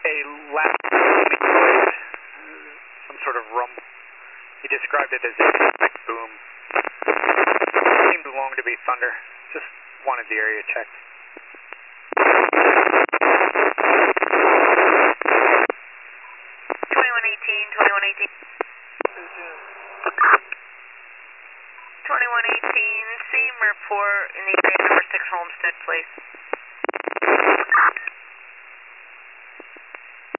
A loud noise, some sort of rumble. He described it as a boom. Seemed long to be thunder. Just wanted the area checked. 2118, 2118, same report in the area number 6 Homestead, please.